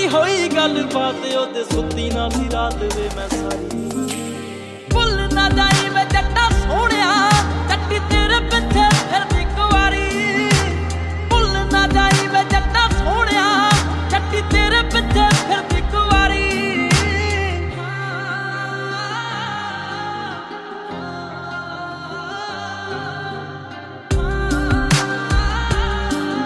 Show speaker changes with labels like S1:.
S1: ਹੋਈ ਗੱਲ ਬਾਤ ਉਹਦੇ ਸੁੱਤੀ ਨਾ ਸੀ ਰਾਤ ਵੇ ਮੈਂ ਸਾਰੀ।